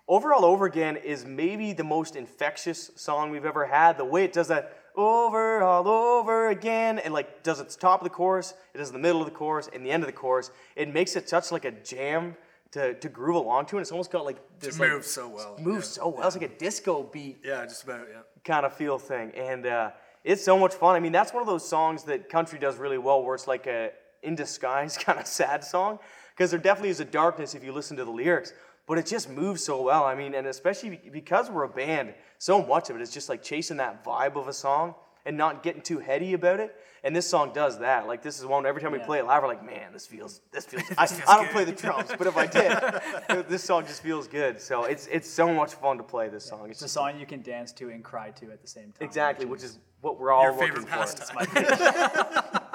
Over All Over Again is maybe the most infectious song we've ever had. The way it does that over, all over again, and like does its top of the chorus, it does the middle of the chorus, and the end of the chorus. It makes it such like a jam to groove along to, and it's almost got like this It moves so well. Moves so well. It's like a disco beat. Yeah, just about, yeah. Kind of feel thing, and it's so much fun. I mean, that's one of those songs that country does really well, where it's like a in disguise kind of sad song, because there definitely is a darkness if you listen to the lyrics. But it just moves so well. I mean, and especially because we're a band, so much of it is just like chasing that vibe of a song and not getting too heady about it. And this song does that. Like, this is one, every time we play it live, we're like, man, this feels I don't play the drums, but if I did, this song just feels good. So it's so much fun to play this song. It's a song you can dance to and cry to at the same time. Exactly, which is what we're all Your looking favorite for. pastime. My favorite.